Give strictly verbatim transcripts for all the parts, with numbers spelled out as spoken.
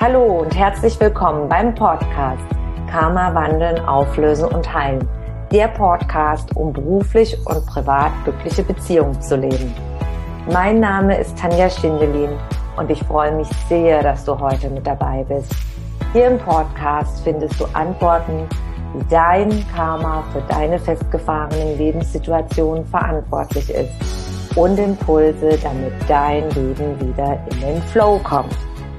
Hallo und herzlich willkommen beim Podcast Karma wandeln, auflösen und heilen. Der Podcast, um beruflich und privat glückliche Beziehungen zu leben. Mein Name ist Tanja Schindelin und ich freue mich sehr, dass du heute mit dabei bist. Hier im Podcast findest du Antworten, wie dein Karma für deine festgefahrenen Lebenssituationen verantwortlich ist und Impulse, damit dein Leben wieder in den Flow kommt.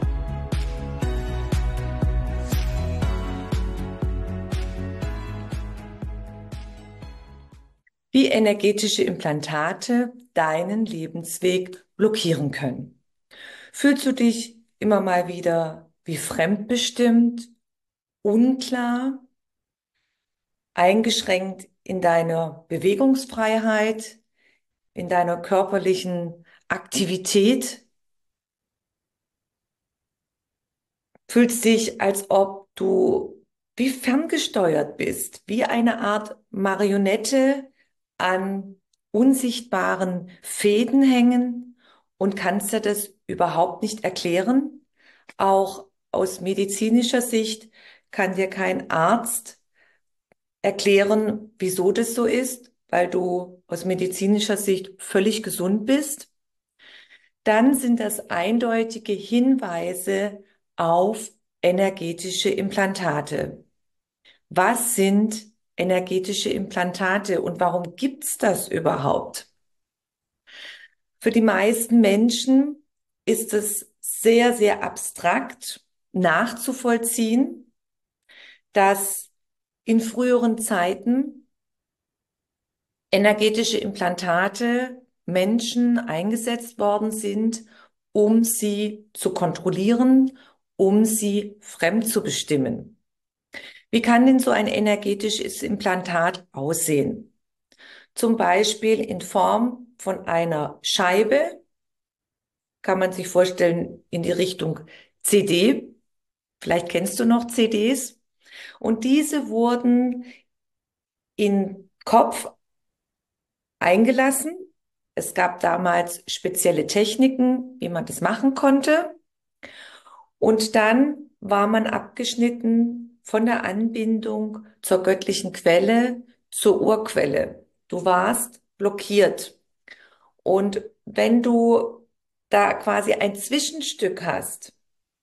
Wie energetische Implantate deinen Lebensweg blockieren können. Fühlst du dich immer mal wieder wie fremdbestimmt, unklar, eingeschränkt in deiner Bewegungsfreiheit, in deiner körperlichen Aktivität? Fühlst dich, als ob du wie ferngesteuert bist, wie eine Art Marionette an unsichtbaren Fäden hängen und kannst dir das überhaupt nicht erklären? Auch aus medizinischer Sicht kann dir kein Arzt erklären, wieso das so ist, weil du aus medizinischer Sicht völlig gesund bist. Dann sind das eindeutige Hinweise auf energetische Implantate. Was sind energetische Implantate und warum gibt's das überhaupt? Für die meisten Menschen ist es sehr, sehr abstrakt nachzuvollziehen, dass in früheren Zeiten energetische Implantate Menschen eingesetzt worden sind, um sie zu kontrollieren, um sie fremd zu bestimmen. Wie kann denn so ein energetisches Implantat aussehen? Zum Beispiel in Form von einer Scheibe, kann man sich vorstellen, in die Richtung C D. Vielleicht kennst du noch C Ds. Und diese wurden in Kopf eingelassen. Es gab damals spezielle Techniken, wie man das machen konnte. Und dann war man abgeschnitten von der Anbindung zur göttlichen Quelle, zur Urquelle. Du warst blockiert. Und wenn du da quasi ein Zwischenstück hast,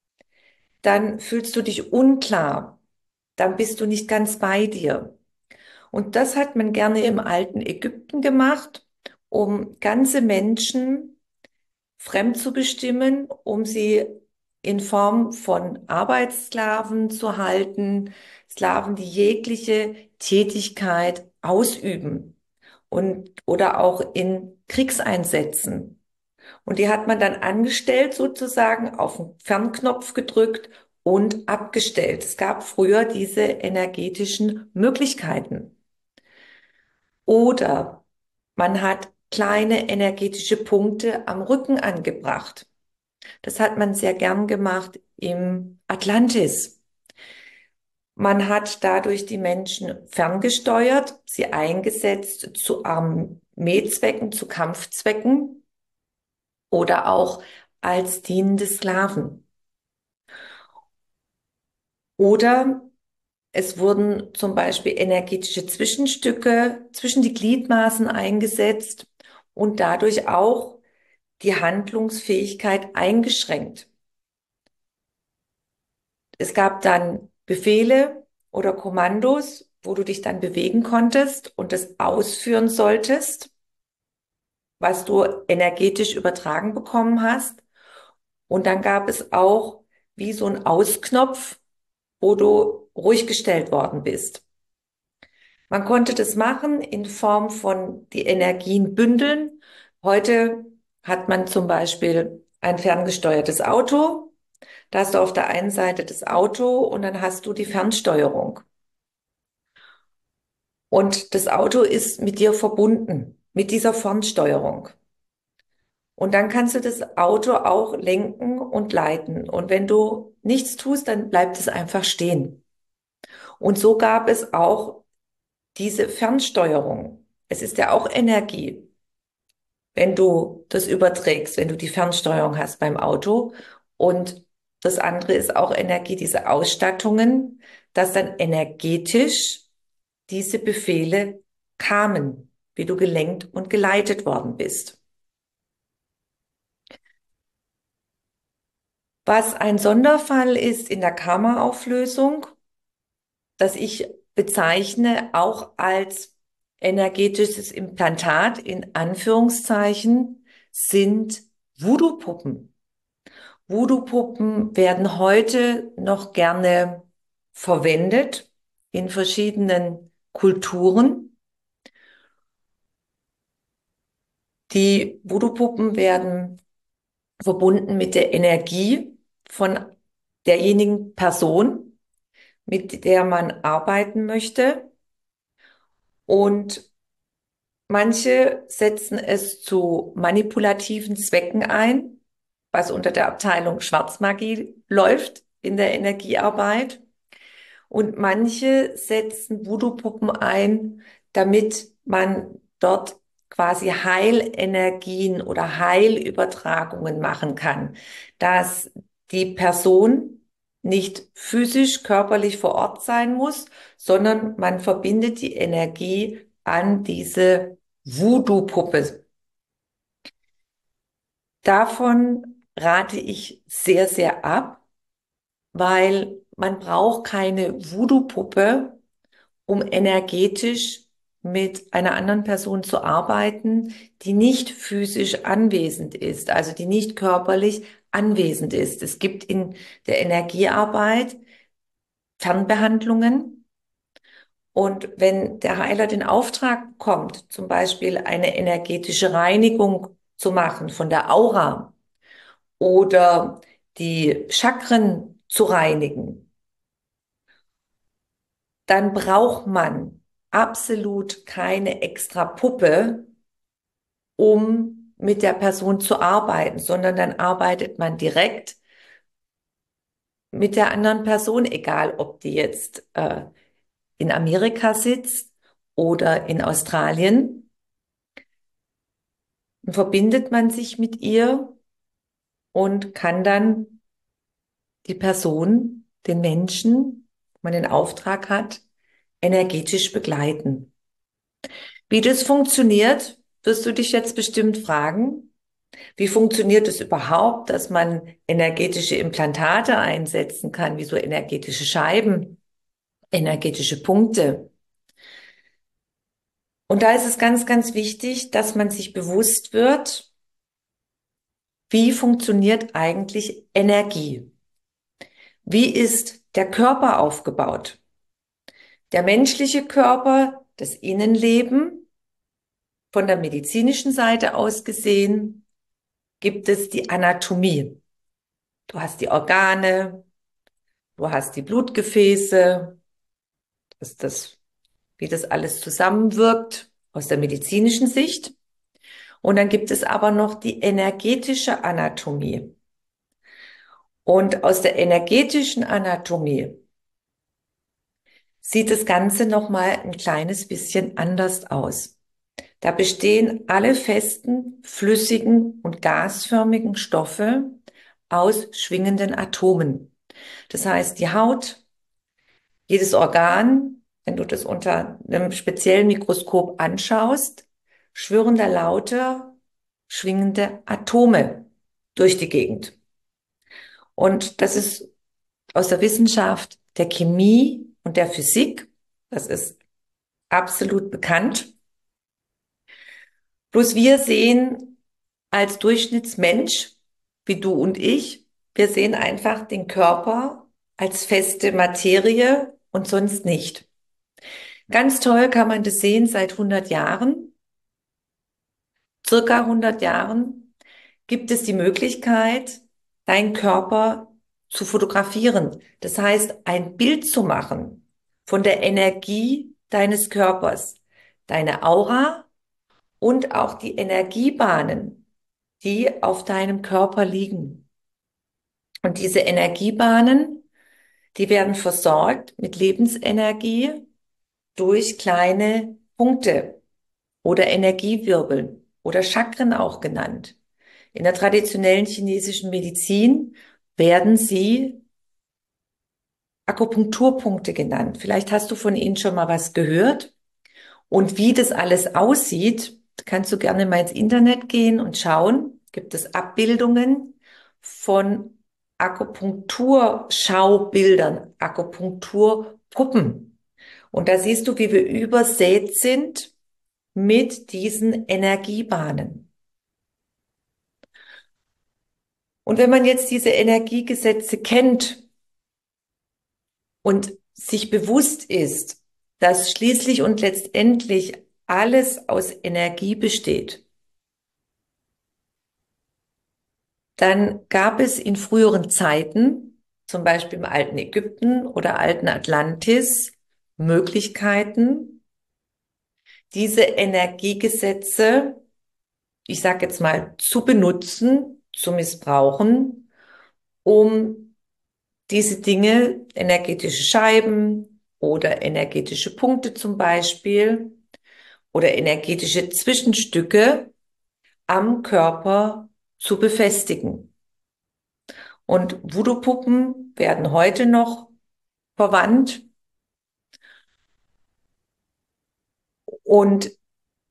dann fühlst du dich unklar. Dann bist du nicht ganz bei dir. Und das hat man gerne im alten Ägypten gemacht, um ganze Menschen fremd zu bestimmen, um sie in Form von Arbeitssklaven zu halten, Sklaven, die jegliche Tätigkeit ausüben und oder auch in Kriegseinsätzen. Und die hat man dann angestellt, sozusagen auf den Fernknopf gedrückt und abgestellt. Es gab früher diese energetischen Möglichkeiten. Oder man hat kleine energetische Punkte am Rücken angebracht. Das hat man sehr gern gemacht im Atlantis. Man hat dadurch die Menschen ferngesteuert, sie eingesetzt zu Armeezwecken, zu Kampfzwecken oder auch als dienende Sklaven. Oder es wurden zum Beispiel energetische Zwischenstücke zwischen die Gliedmaßen eingesetzt und dadurch auch die Handlungsfähigkeit eingeschränkt. Es gab dann Befehle oder Kommandos, wo du dich dann bewegen konntest und das ausführen solltest, was du energetisch übertragen bekommen hast. Und dann gab es auch wie so einen Ausknopf, wo du ruhig gestellt worden bist. Man konnte das machen in Form von die Energien bündeln. Heute hat man zum Beispiel ein ferngesteuertes Auto. Da hast du auf der einen Seite das Auto und dann hast du die Fernsteuerung. Und das Auto ist mit dir verbunden, mit dieser Fernsteuerung. Und dann kannst du das Auto auch lenken und leiten. Und wenn du nichts tust, dann bleibt es einfach stehen. Und so gab es auch diese Fernsteuerung. Es ist ja auch Energie, wenn du das überträgst, wenn du die Fernsteuerung hast beim Auto. Und Das andere ist auch Energie, diese Ausstattungen, dass dann energetisch diese Befehle kamen, wie du gelenkt und geleitet worden bist. Was ein Sonderfall ist in der Karma-Auflösung, das ich bezeichne auch als energetisches Implantat in Anführungszeichen, sind Voodoo-Puppen. Voodoo-Puppen werden heute noch gerne verwendet in verschiedenen Kulturen. Die Voodoo-Puppen werden verbunden mit der Energie von derjenigen Person, mit der man arbeiten möchte. Und manche setzen es zu manipulativen Zwecken ein, was unter der Abteilung Schwarzmagie läuft in der Energiearbeit. Und manche setzen Voodoo-Puppen ein, damit man dort quasi Heilenergien oder Heilübertragungen machen kann, dass die Person nicht physisch, körperlich vor Ort sein muss, sondern man verbindet die Energie an diese Voodoo-Puppe. Davon rate ich sehr, sehr ab, weil man braucht keine Voodoo-Puppe, um energetisch mit einer anderen Person zu arbeiten, die nicht physisch anwesend ist, also die nicht körperlich anwesend ist. Es gibt in der Energiearbeit Fernbehandlungen. Und wenn der Heiler den Auftrag bekommt, zum Beispiel eine energetische Reinigung zu machen von der Aura oder die Chakren zu reinigen, dann braucht man absolut keine extra Puppe, um mit der Person zu arbeiten, sondern dann arbeitet man direkt mit der anderen Person, egal ob die jetzt äh, in Amerika sitzt oder in Australien. Dann verbindet man sich mit ihr und kann dann die Person, den Menschen, wo man den Auftrag hat, energetisch begleiten. Wie das funktioniert, wirst du dich jetzt bestimmt fragen. Wie funktioniert es überhaupt, dass man energetische Implantate einsetzen kann, wie so energetische Scheiben, energetische Punkte? Und da ist es ganz, ganz wichtig, dass man sich bewusst wird, wie funktioniert eigentlich Energie? Wie ist der Körper aufgebaut? Der menschliche Körper, das Innenleben, von der medizinischen Seite aus gesehen, gibt es die Anatomie. Du hast die Organe, du hast die Blutgefäße, das ist das, wie das alles zusammenwirkt aus der medizinischen Sicht. Und dann gibt es aber noch die energetische Anatomie. Und aus der energetischen Anatomie sieht das Ganze nochmal ein kleines bisschen anders aus. Da bestehen alle festen, flüssigen und gasförmigen Stoffe aus schwingenden Atomen. Das heißt, die Haut, jedes Organ, wenn du das unter einem speziellen Mikroskop anschaust, schwirren da lauter schwingende Atome durch die Gegend. Und das ist aus der Wissenschaft der Chemie und der Physik. Das ist absolut bekannt. Bloß wir sehen als Durchschnittsmensch, wie du und ich, wir sehen einfach den Körper als feste Materie und sonst nicht. Ganz toll kann man das sehen seit hundert Jahren. Circa hundert Jahren gibt es die Möglichkeit, deinen Körper zu fotografieren. Das heißt, ein Bild zu machen von der Energie deines Körpers, deine Aura und auch die Energiebahnen, die auf deinem Körper liegen. Und diese Energiebahnen, die werden versorgt mit Lebensenergie durch kleine Punkte oder Energiewirbel oder Chakren auch genannt. In der traditionellen chinesischen Medizin werden sie Akupunkturpunkte genannt. Vielleicht hast du von ihnen schon mal was gehört. Und wie das alles aussieht, kannst du gerne mal ins Internet gehen und schauen. Gibt es Abbildungen von Akupunkturschaubildern, Akupunkturpuppen. Und da siehst du, wie wir übersät sind mit diesen Energiebahnen. Und wenn man jetzt diese Energiegesetze kennt und sich bewusst ist, dass schließlich und letztendlich alles aus Energie besteht, dann gab es in früheren Zeiten, zum Beispiel im alten Ägypten oder alten Atlantis, Möglichkeiten, diese Energiegesetze, ich sage jetzt mal, zu benutzen, zu missbrauchen, um diese Dinge, energetische Scheiben oder energetische Punkte zum Beispiel oder energetische Zwischenstücke am Körper zu befestigen. Und Voodoo-Puppen werden heute noch verwandt. Und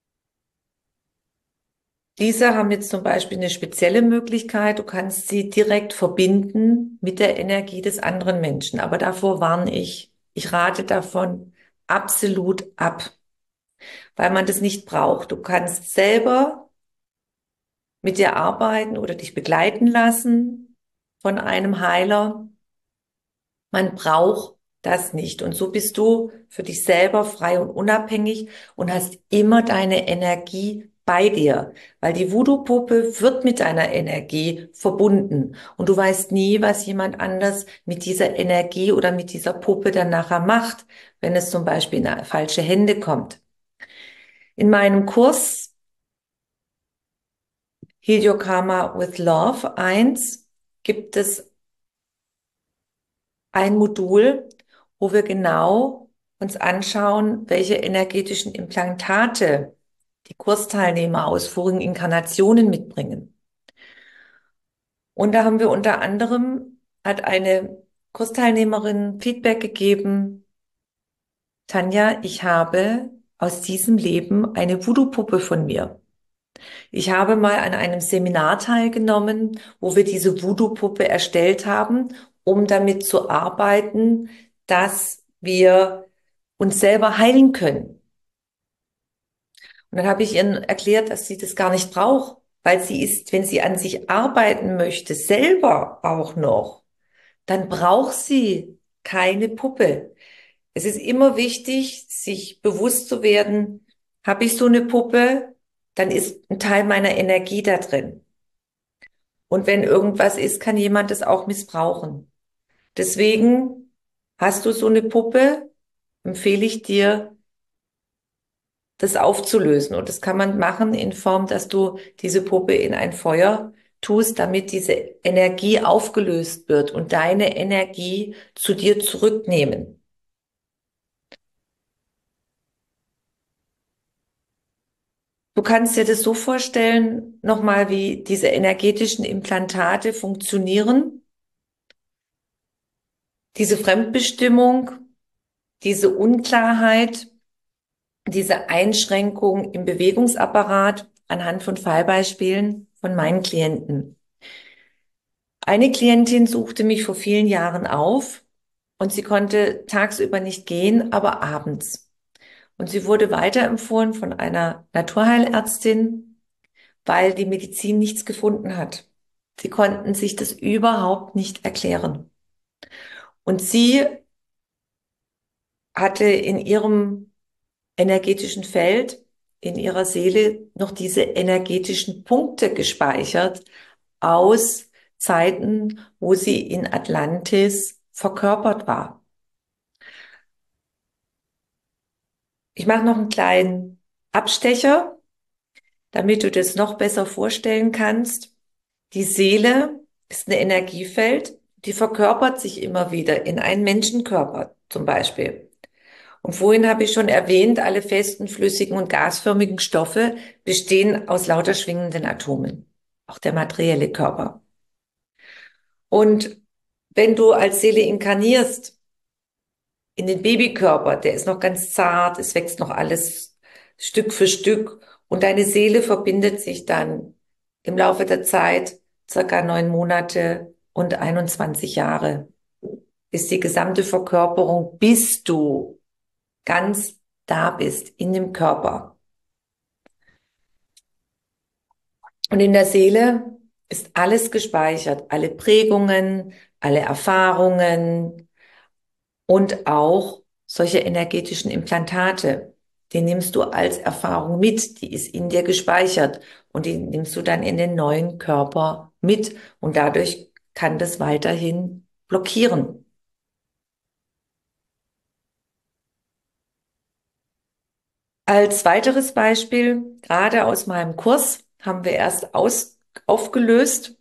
diese haben jetzt zum Beispiel eine spezielle Möglichkeit. Du kannst sie direkt verbinden mit der Energie des anderen Menschen. Aber davor warne ich. Ich rate davon absolut ab, weil man das nicht braucht. Du kannst selber mit dir arbeiten oder dich begleiten lassen von einem Heiler. Man braucht das nicht. Und so bist du für dich selber frei und unabhängig und hast immer deine Energie bei dir, weil die Voodoo-Puppe wird mit deiner Energie verbunden und du weißt nie, was jemand anders mit dieser Energie oder mit dieser Puppe dann nachher macht, wenn es zum Beispiel in falsche Hände kommt. In meinem Kurs Heal Your Karma with Love eins gibt es ein Modul, wo wir genau uns anschauen, welche energetischen Implantate die Kursteilnehmer aus vorigen Inkarnationen mitbringen. Und da haben wir unter anderem, hat eine Kursteilnehmerin Feedback gegeben: Tanja, ich habe aus diesem Leben eine Voodoo-Puppe von mir. Ich habe mal an einem Seminar teilgenommen, wo wir diese Voodoo-Puppe erstellt haben, um damit zu arbeiten, dass wir uns selber heilen können. Und dann habe ich ihr erklärt, dass sie das gar nicht braucht, weil sie ist, wenn sie an sich arbeiten möchte, selber auch noch, dann braucht sie keine Puppe. Es ist immer wichtig, sich bewusst zu werden, habe ich so eine Puppe, dann ist ein Teil meiner Energie da drin. Und wenn irgendwas ist, kann jemand das auch missbrauchen. Deswegen hast du so eine Puppe, empfehle ich dir, das aufzulösen. Und das kann man machen in Form, dass du diese Puppe in ein Feuer tust, damit diese Energie aufgelöst wird und deine Energie zu dir zurücknehmen. Du kannst dir das so vorstellen, nochmal, wie diese energetischen Implantate funktionieren. Diese Fremdbestimmung, diese Unklarheit, diese Einschränkung im Bewegungsapparat anhand von Fallbeispielen von meinen Klienten. Eine Klientin suchte mich vor vielen Jahren auf und sie konnte tagsüber nicht gehen, aber abends. Und sie wurde weiterempfohlen von einer Naturheilärztin, weil die Medizin nichts gefunden hat. Sie konnten sich das überhaupt nicht erklären. Und sie hatte in ihrem energetischen Feld, in ihrer Seele noch diese energetischen Punkte gespeichert aus Zeiten, wo sie in Atlantis verkörpert war. Ich mache noch einen kleinen Abstecher, damit du das noch besser vorstellen kannst. Die Seele ist ein Energiefeld, die verkörpert sich immer wieder in einen Menschenkörper zum Beispiel. Und vorhin habe ich schon erwähnt, alle festen, flüssigen und gasförmigen Stoffe bestehen aus lauter schwingenden Atomen, auch der materielle Körper. Und wenn du als Seele inkarnierst in den Babykörper, der ist noch ganz zart, es wächst noch alles Stück für Stück und deine Seele verbindet sich dann im Laufe der Zeit, circa neun Monate und einundzwanzig Jahre, ist die gesamte Verkörperung, bis du ganz da bist in dem Körper. Und in der Seele ist alles gespeichert, alle Prägungen, alle Erfahrungen und auch solche energetischen Implantate. Die nimmst du als Erfahrung mit, die ist in dir gespeichert und die nimmst du dann in den neuen Körper mit und dadurch kann das weiterhin blockieren. Als weiteres Beispiel, gerade aus meinem Kurs, haben wir erst aus, aufgelöst.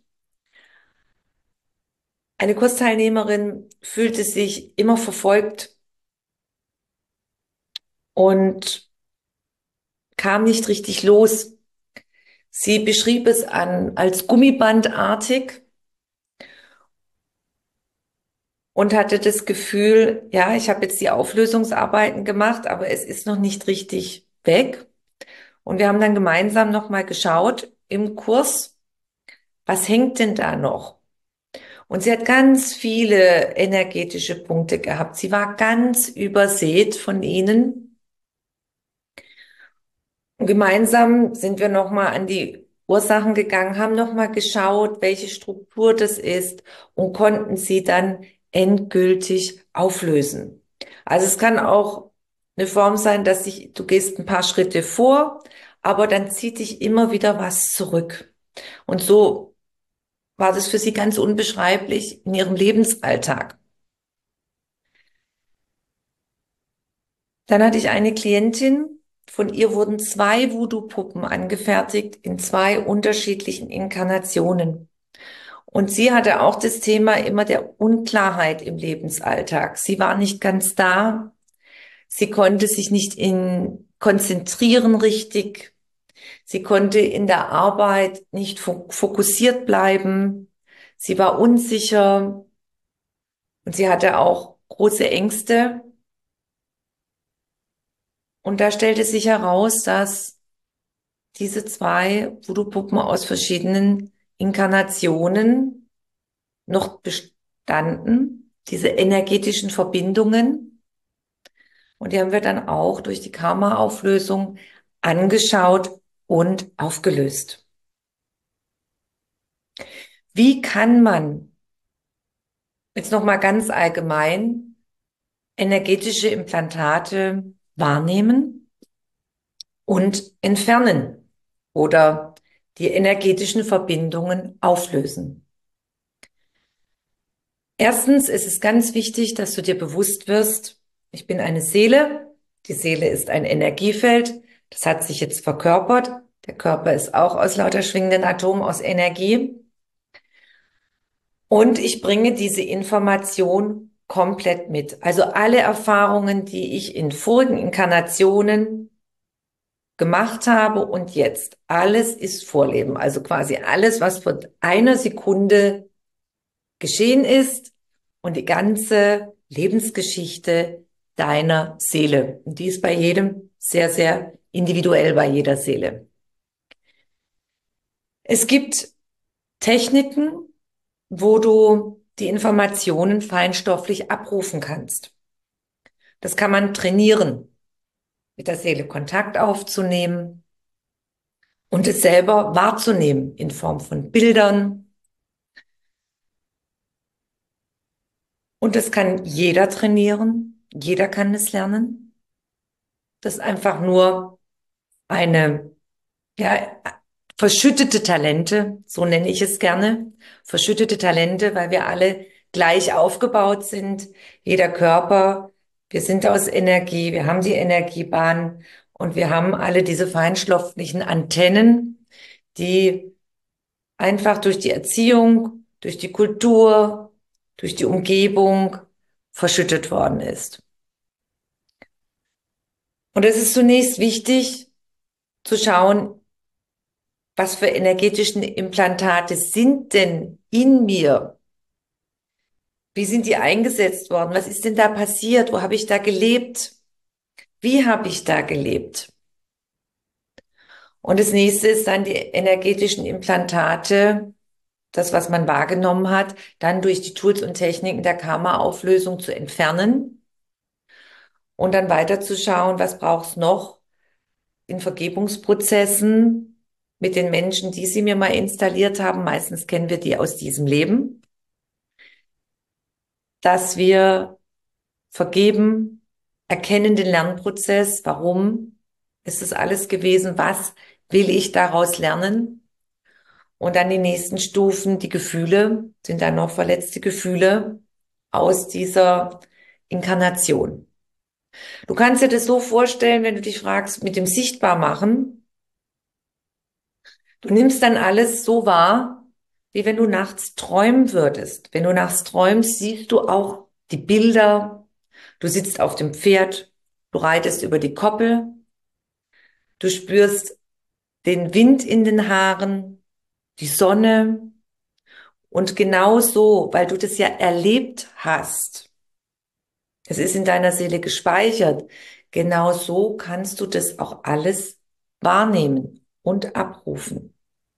Eine Kursteilnehmerin fühlte sich immer verfolgt und kam nicht richtig los. Sie beschrieb es an, als gummibandartig und hatte das Gefühl, ja, ich habe jetzt die Auflösungsarbeiten gemacht, aber es ist noch nicht richtig weg. Und wir haben dann gemeinsam nochmal geschaut im Kurs, was hängt denn da noch? Und sie hat ganz viele energetische Punkte gehabt. Sie war ganz übersät von ihnen. Und gemeinsam sind wir nochmal an die Ursachen gegangen, haben nochmal geschaut, welche Struktur das ist und konnten sie dann endgültig auflösen. Also es kann auch eine Form sein, dass sich, du gehst ein paar Schritte vor, aber dann zieht dich immer wieder was zurück. Und so war das für sie ganz unbeschreiblich in ihrem Lebensalltag. Dann hatte ich eine Klientin, von ihr wurden zwei Voodoo-Puppen angefertigt in zwei unterschiedlichen Inkarnationen. Und sie hatte auch das Thema immer der Unklarheit im Lebensalltag. Sie war nicht ganz da. Sie konnte sich nicht in konzentrieren richtig. Sie konnte in der Arbeit nicht fokussiert bleiben. Sie war unsicher und sie hatte auch große Ängste. Und da stellte sich heraus, dass diese zwei Voodoo-Puppen aus verschiedenen Inkarnationen noch bestanden, diese energetischen Verbindungen. Und die haben wir dann auch durch die Karma-Auflösung angeschaut und aufgelöst. Wie kann man jetzt nochmal ganz allgemein energetische Implantate wahrnehmen und entfernen oder die energetischen Verbindungen auflösen? Erstens ist es ganz wichtig, dass du dir bewusst wirst, ich bin eine Seele. Die Seele ist ein Energiefeld. Das hat sich jetzt verkörpert. Der Körper ist auch aus lauter schwingenden Atomen aus Energie. Und ich bringe diese Information komplett mit. Also alle Erfahrungen, die ich in vorigen Inkarnationen gemacht habe und jetzt, alles ist Vorleben. Also quasi alles, was vor einer Sekunde geschehen ist und die ganze Lebensgeschichte deiner Seele. Und die ist bei jedem sehr, sehr individuell, bei jeder Seele. Es gibt Techniken, wo du die Informationen feinstofflich abrufen kannst. Das kann man trainieren, mit der Seele Kontakt aufzunehmen und es selber wahrzunehmen in Form von Bildern. Und das kann jeder trainieren, jeder kann es lernen. Das ist einfach nur eine, ja, verschüttete Talente, so nenne ich es gerne, verschüttete Talente, weil wir alle gleich aufgebaut sind, jeder Körper, wir sind aus Energie, wir haben die Energiebahn und wir haben alle diese feinstofflichen Antennen, die einfach durch die Erziehung, durch die Kultur, durch die Umgebung verschüttet worden ist. Und es ist zunächst wichtig zu schauen, was für energetische Implantate sind denn in mir? Wie sind die eingesetzt worden? Was ist denn da passiert? Wo habe ich da gelebt? Wie habe ich da gelebt? Und das nächste ist dann die energetischen Implantate, das, was man wahrgenommen hat, dann durch die Tools und Techniken der Karma-Auflösung zu entfernen und dann weiterzuschauen, was braucht es noch in Vergebungsprozessen mit den Menschen, die sie mir mal installiert haben. Meistens kennen wir die aus diesem Leben, dass wir vergeben, erkennen den Lernprozess, warum ist das alles gewesen, was will ich daraus lernen? Und dann die nächsten Stufen, die Gefühle, sind dann noch verletzte Gefühle aus dieser Inkarnation. Du kannst dir das so vorstellen, wenn du dich fragst, mit dem Sichtbarmachen, du nimmst dann alles so wahr, wie wenn du nachts träumen würdest. Wenn du nachts träumst, siehst du auch die Bilder. Du sitzt auf dem Pferd, du reitest über die Koppel, du spürst den Wind in den Haaren, die Sonne. Und genau so, weil du das ja erlebt hast, es ist in deiner Seele gespeichert, genau so kannst du das auch alles wahrnehmen und abrufen.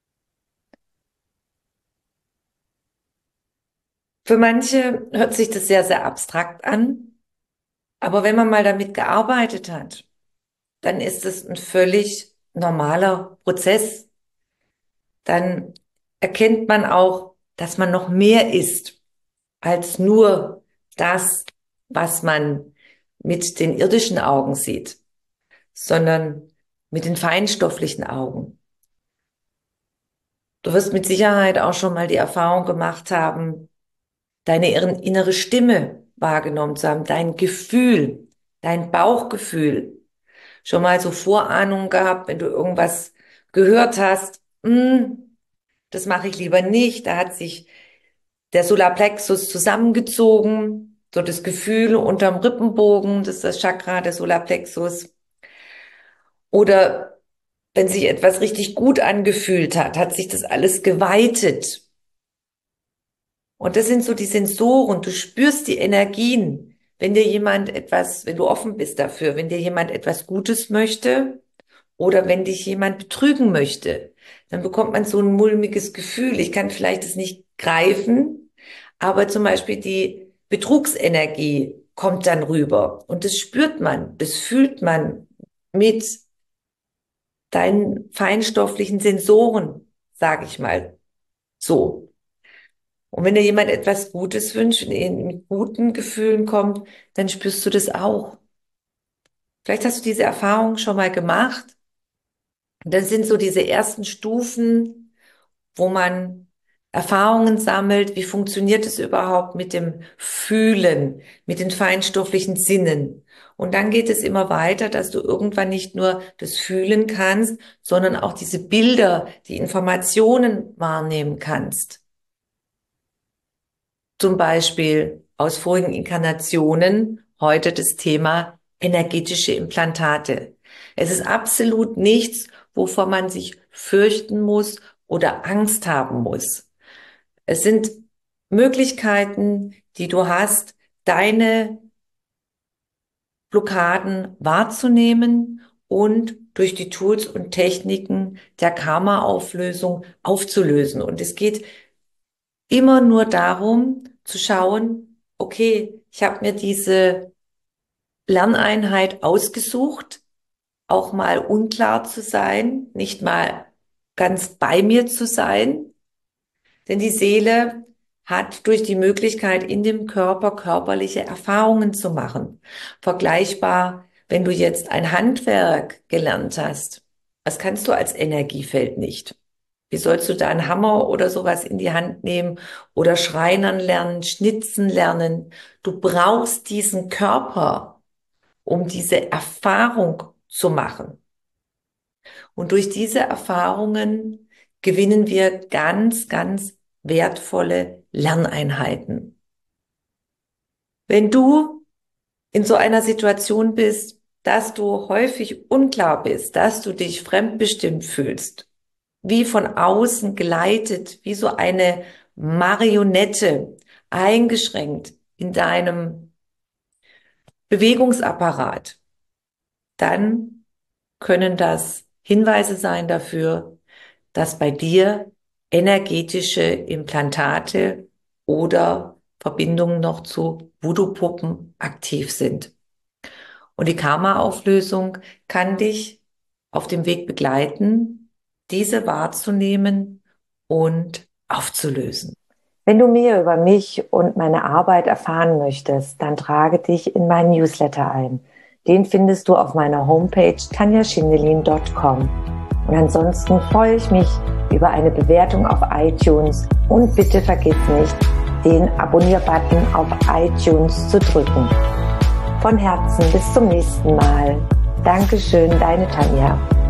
Für manche hört sich das sehr, sehr abstrakt an, aber wenn man mal damit gearbeitet hat, dann ist es ein völlig normaler Prozess. Dann erkennt man auch, dass man noch mehr ist als nur das, was man mit den irdischen Augen sieht, sondern mit den feinstofflichen Augen. Du wirst mit Sicherheit auch schon mal die Erfahrung gemacht haben, deine innere Stimme wahrgenommen zu haben, dein Gefühl, dein Bauchgefühl, schon mal so Vorahnungen gehabt, wenn du irgendwas gehört hast, hm, das mache ich lieber nicht, da hat sich der Solarplexus zusammengezogen, so das Gefühl unterm Rippenbogen, das ist das Chakra, der Solarplexus. Oder wenn sich etwas richtig gut angefühlt hat, hat sich das alles geweitet. Und das sind so die Sensoren, du spürst die Energien. Wenn dir jemand etwas, wenn du offen bist dafür, wenn dir jemand etwas Gutes möchte oder wenn dich jemand betrügen möchte, dann bekommt man so ein mulmiges Gefühl. Ich kann vielleicht es nicht greifen, aber zum Beispiel die Betrugsenergie kommt dann rüber und das spürt man, das fühlt man mit deinen feinstofflichen Sensoren, sage ich mal so. Und wenn dir jemand etwas Gutes wünscht und ihn mit guten Gefühlen kommt, dann spürst du das auch. Vielleicht hast du diese Erfahrung schon mal gemacht. Und das sind so diese ersten Stufen, wo man Erfahrungen sammelt. Wie funktioniert es überhaupt mit dem Fühlen, mit den feinstofflichen Sinnen? Und dann geht es immer weiter, dass du irgendwann nicht nur das Fühlen kannst, sondern auch diese Bilder, die Informationen wahrnehmen kannst. Zum Beispiel aus vorigen Inkarnationen, heute das Thema energetische Implantate. Es ist absolut nichts, wovor man sich fürchten muss oder Angst haben muss. Es sind Möglichkeiten, die du hast, deine Blockaden wahrzunehmen und durch die Tools und Techniken der Karma-Auflösung aufzulösen. Und es geht immer nur darum, zu schauen, okay, ich habe mir diese Lerneinheit ausgesucht, auch mal unklar zu sein, nicht mal ganz bei mir zu sein, denn die Seele hat durch die Möglichkeit, in dem Körper körperliche Erfahrungen zu machen. Vergleichbar, wenn du jetzt ein Handwerk gelernt hast, das kannst du als Energiefeld nicht. Wie sollst du da einen Hammer oder sowas in die Hand nehmen oder Schreinern lernen, Schnitzen lernen? Du brauchst diesen Körper, um diese Erfahrung zu machen. Und durch diese Erfahrungen gewinnen wir ganz, ganz wertvolle Lerneinheiten. Wenn du in so einer Situation bist, dass du häufig unklar bist, dass du dich fremdbestimmt fühlst, wie von außen geleitet, wie so eine Marionette eingeschränkt in deinem Bewegungsapparat, dann können das Hinweise sein dafür, dass bei dir energetische Implantate oder Verbindungen noch zu Voodoo-Puppen aktiv sind. Und die Karma-Auflösung kann dich auf dem Weg begleiten, diese wahrzunehmen und aufzulösen. Wenn du mehr über mich und meine Arbeit erfahren möchtest, dann trage dich in meinen Newsletter ein. Den findest du auf meiner Homepage tanja schindelin punkt com. Und ansonsten freue ich mich über eine Bewertung auf iTunes und bitte vergiss nicht, den Abonnier-Button auf iTunes zu drücken. Von Herzen bis zum nächsten Mal. Dankeschön, deine Tanja.